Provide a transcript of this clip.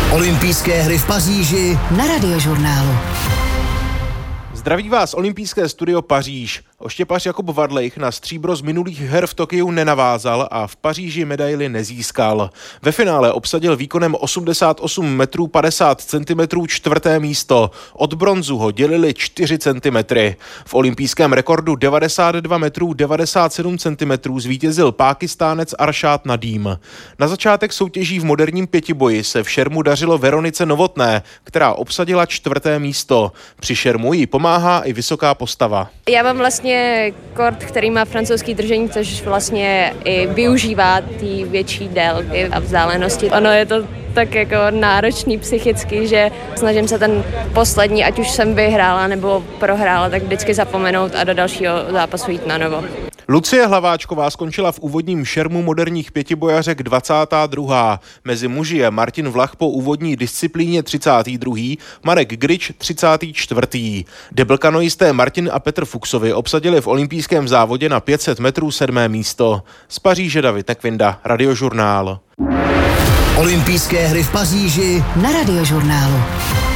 Olympijské hry v Paříži na Radiožurnálu. Zdraví vás olympijské studio Paříž. Oštěpař Jakub Vadlejch na stříbro z minulých her v Tokiu nenavázal a v Paříži medaili nezískal. Ve finále obsadil výkonem 88 metrů 50 cm čtvrté místo. Od bronzu ho dělili 4 cm. V olympijském rekordu 92 metrů 97 cm zvítězil Pákistánec Aršád Nadím. Na začátek soutěží v moderním pětiboji se v šermu dařilo Veronice Novotné, která obsadila čtvrté místo. Při šermu jí pomáhá i vysoká postava. Já mám vlastně kort, který má francouzský držení, což vlastně i využívá ty větší délky a vzdálenosti. Ono je to tak jako náročný psychicky, že snažím se ten poslední, ať už jsem vyhrála nebo prohrála, tak vždycky zapomenout a do dalšího zápasu jít na novo. Lucie Hlaváčková skončila v úvodním šermu moderních pětibojařek 22. Mezi muži je Martin Vlach po úvodní disciplíně 32., Marek Grič 34. Deblkanoisté Martin a Petr Fuchsovi obsadili v olympijském závodě na 500 metrů 7. místo. Z Paříže David Nekvinda, Radiožurnál. Olympijské hry v Paříži na Radiožurnálu.